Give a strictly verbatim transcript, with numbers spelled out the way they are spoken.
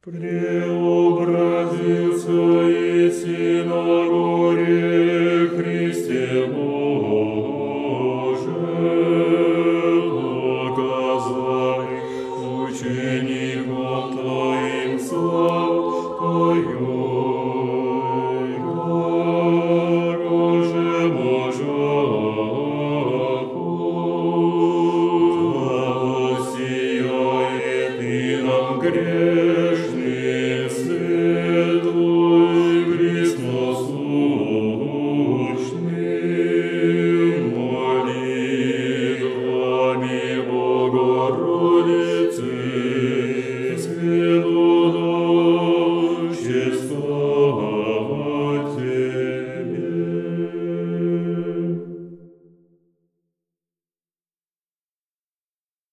Преобразился еси на горе Христе Боже, показай ученикам Твоим славу Твою, Боже, Божаку, да воссияет и нам грешный свет Твой пресносущный, молитвами Богородицы